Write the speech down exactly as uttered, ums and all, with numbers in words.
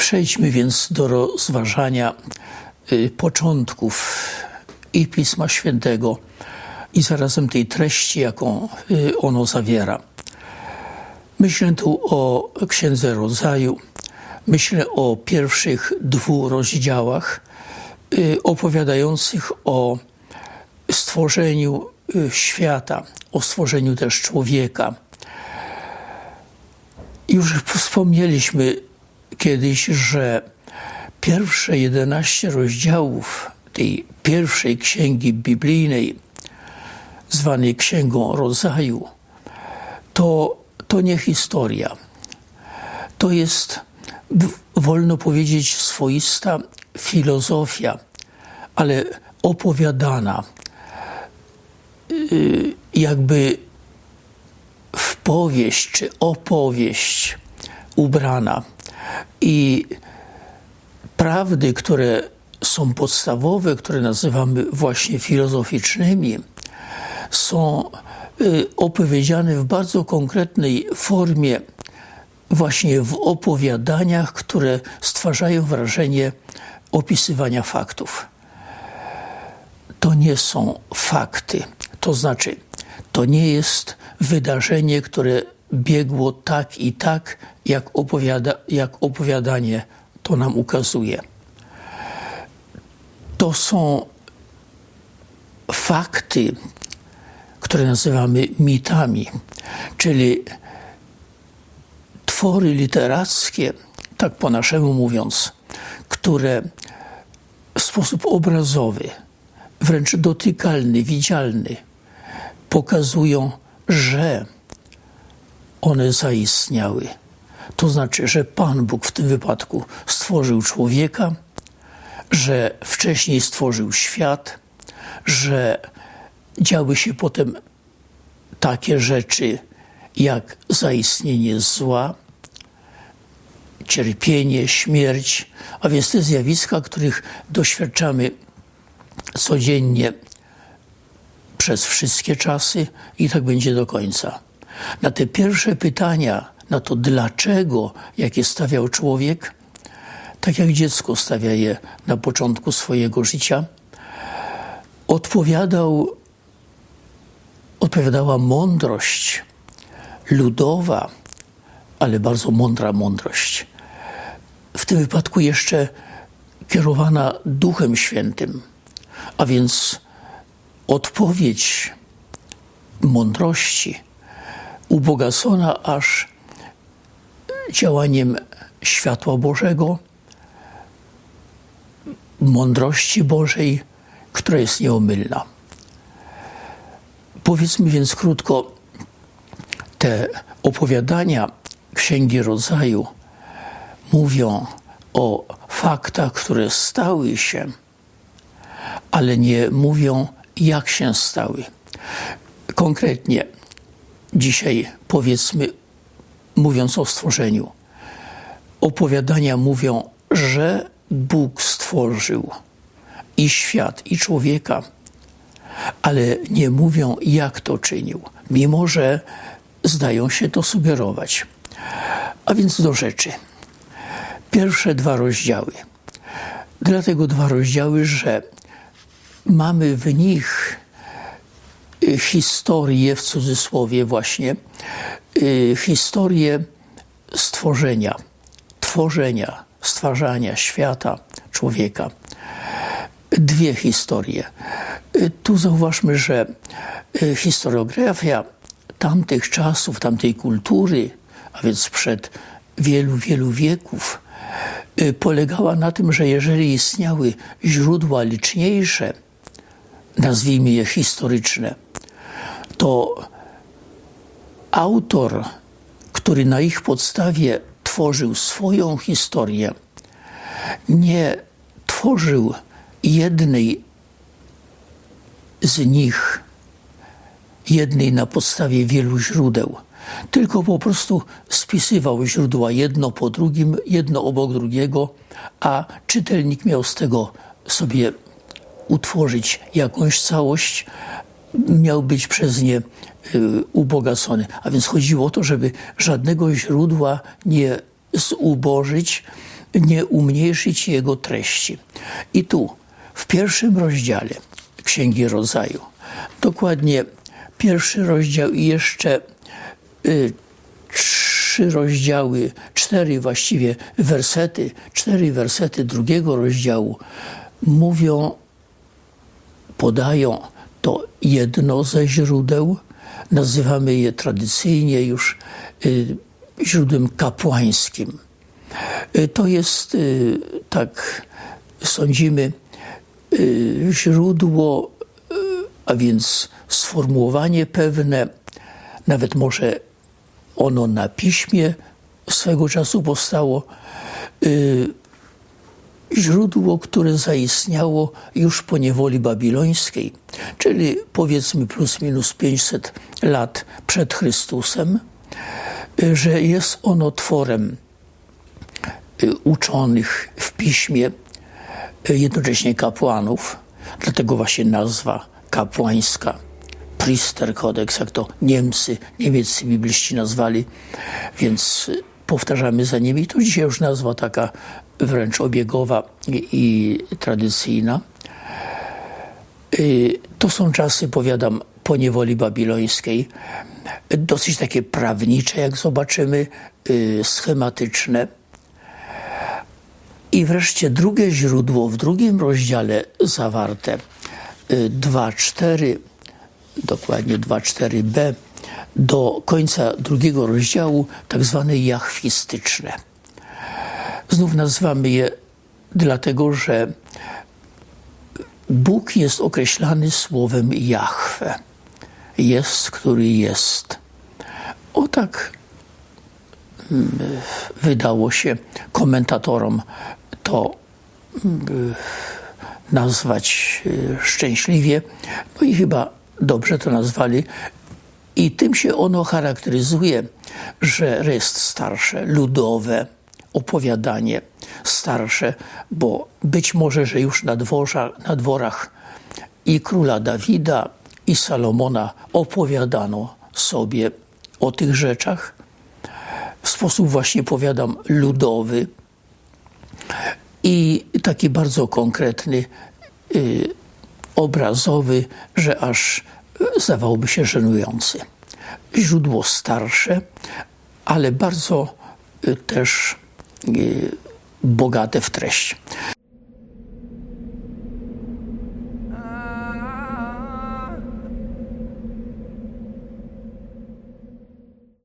Przejdźmy więc do rozważania y, początków i Pisma Świętego i zarazem tej treści, jaką y, ono zawiera. Myślę tu o Księdze Rodzaju, myślę o pierwszych dwóch rozdziałach y, opowiadających o stworzeniu y, świata, o stworzeniu też człowieka. Już wspomnieliśmy kiedyś, że pierwsze jedenaście rozdziałów tej pierwszej księgi biblijnej, zwanej Księgą Rodzaju, to, to nie historia. To jest, wolno powiedzieć, swoista filozofia, ale opowiadana, jakby w powieść czy opowieść ubrana. I prawdy, które są podstawowe, które nazywamy właśnie filozoficznymi, są opowiedziane w bardzo konkretnej formie, właśnie w opowiadaniach, które stwarzają wrażenie opisywania faktów. To nie są fakty, to znaczy, to nie jest wydarzenie, które biegło tak i tak, jak, opowiada, jak opowiadanie to nam ukazuje. To są fakty, które nazywamy mitami, czyli twory literackie, tak po naszemu mówiąc, które w sposób obrazowy, wręcz dotykalny, widzialny, pokazują, że one zaistniały. To znaczy, że Pan Bóg w tym wypadku stworzył człowieka, że wcześniej stworzył świat, że działy się potem takie rzeczy jak zaistnienie zła, cierpienie, śmierć, a więc te zjawiska, których doświadczamy codziennie przez wszystkie czasy i tak będzie do końca. Na te pierwsze pytania, na to dlaczego, jakie stawiał człowiek, tak jak dziecko stawia je na początku swojego życia, odpowiadał, odpowiadała mądrość ludowa, ale bardzo mądra mądrość. W tym wypadku jeszcze kierowana Duchem Świętym, a więc odpowiedź mądrości ubogacona aż działaniem światła Bożego, mądrości Bożej, która jest nieomylna. Powiedzmy więc krótko, te opowiadania Księgi Rodzaju mówią o faktach, które stały się, ale nie mówią, jak się stały. Konkretnie dzisiaj, powiedzmy, mówiąc o stworzeniu, opowiadania mówią, że Bóg stworzył i świat, i człowieka, ale nie mówią, jak to czynił, mimo że zdają się to sugerować. A więc do rzeczy. Pierwsze dwa rozdziały. Dlatego dwa rozdziały, że mamy w nich historię, w cudzysłowie właśnie, historię stworzenia, tworzenia, stwarzania świata, człowieka. Dwie historie. Tu zauważmy, że historiografia tamtych czasów, tamtej kultury, a więc sprzed wielu, wielu wieków, polegała na tym, że jeżeli istniały źródła liczniejsze, nazwijmy je historyczne, to autor, który na ich podstawie tworzył swoją historię, nie tworzył jednej z nich, jednej na podstawie wielu źródeł, tylko po prostu spisywał źródła jedno po drugim, jedno obok drugiego, a czytelnik miał z tego sobie utworzyć jakąś całość, miał być przez nie y, ubogacony. A więc chodziło o to, żeby żadnego źródła nie zubożyć, nie umniejszyć jego treści. I tu, w pierwszym rozdziale Księgi Rodzaju, dokładnie pierwszy rozdział i jeszcze y, trzy rozdziały, cztery właściwie wersety, cztery wersety drugiego rozdziału mówią, podają to jedno ze źródeł, nazywamy je tradycyjnie już y, źródłem kapłańskim. Y, to jest, y, tak sądzimy, y, źródło, y, a więc sformułowanie pewne, nawet może ono na piśmie swego czasu powstało, y, źródło, które zaistniało już po niewoli babilońskiej, czyli powiedzmy plus minus pięćset lat przed Chrystusem, że jest ono tworem uczonych w piśmie, jednocześnie kapłanów, dlatego właśnie nazwa kapłańska, Priesterkodex, jak to Niemcy, niemieccy bibliści nazwali, więc powtarzamy za nimi. To dzisiaj już nazwa taka wręcz obiegowa i, i tradycyjna. To są czasy, powiadam, po niewoli babilońskiej, dosyć takie prawnicze, jak zobaczymy, schematyczne. I wreszcie drugie źródło w drugim rozdziale zawarte, dwa cztery, dokładnie dwa cztery b, do końca drugiego rozdziału, tak zwane jachwistyczne. Znów nazywamy je dlatego, że Bóg jest określany słowem Jahwe. Jest, który jest. O tak wydało się komentatorom to nazwać szczęśliwie. No i chyba dobrze to nazwali. I tym się ono charakteryzuje, że jest starsze, ludowe opowiadanie, starsze, bo być może, że już na, dworza, na dworach i króla Dawida, i Salomona opowiadano sobie o tych rzeczach w sposób właśnie, powiadam, ludowy i taki bardzo konkretny, y, obrazowy, że aż zdawałby się żenujący. Źródło starsze, ale bardzo y, też y, bogate w treść.